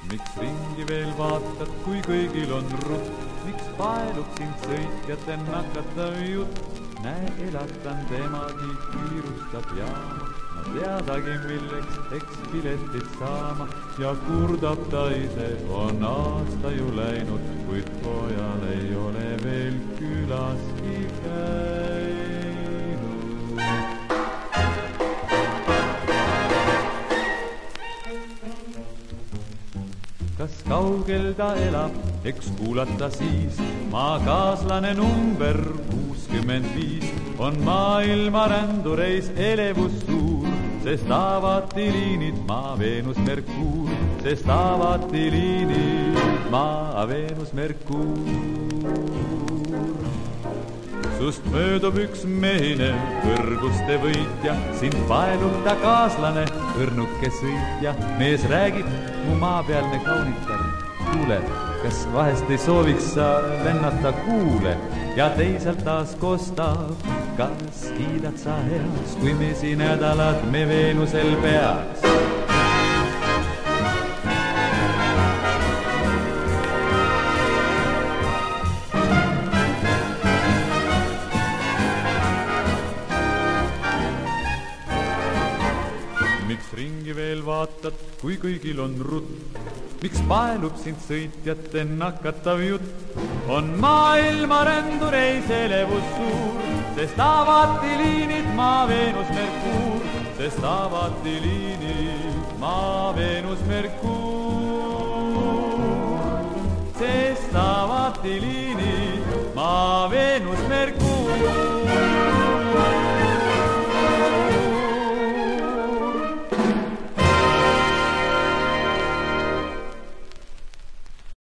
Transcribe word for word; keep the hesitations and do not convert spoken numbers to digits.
Miks ringi veel vaatad, kui kõigil on rutt? Miks paelub sind sõitjate nakatav jutt? Näe, elatan temagi, kiirustab jaama. Ma teadagi, milleks eks piletit saama. Ja kurdab ta ise, on aasta ju läinud, kuid pojal ei ole veel külaski käinud. Kas kaugel ta elab, eks kuulata siis. Maa kaaslane number kuuskümmend viis on maailma rändureis elevus suur, sest avati liinid Maa, Veenus, Merkuur, sest avati liinid Maa, Veenus, Merkuur. Sust möödub üks mehine kõrguste võitja, sind paelub ta kaaslane, õrnuke sõitja. Mees räägib, mu maapealne kaunitar, kuule, kas vahest ei sooviks sa lennata kuule? Ja teisalt taas kostab, kas kiidad sa heaks, kui mesinädalad me Veenusel peaks? Miks ringi veel vaatad, kui kõigil on rutt? Miks paelub sind sõitjate nakatav jutt? On maailma rändureis elevus suur, sest avati liinid Maa, Veenus, Merkuur, sest avati liinid Maa, Veenus, Merkuur, sest avati liinid Maa, Veenus, Merkuur.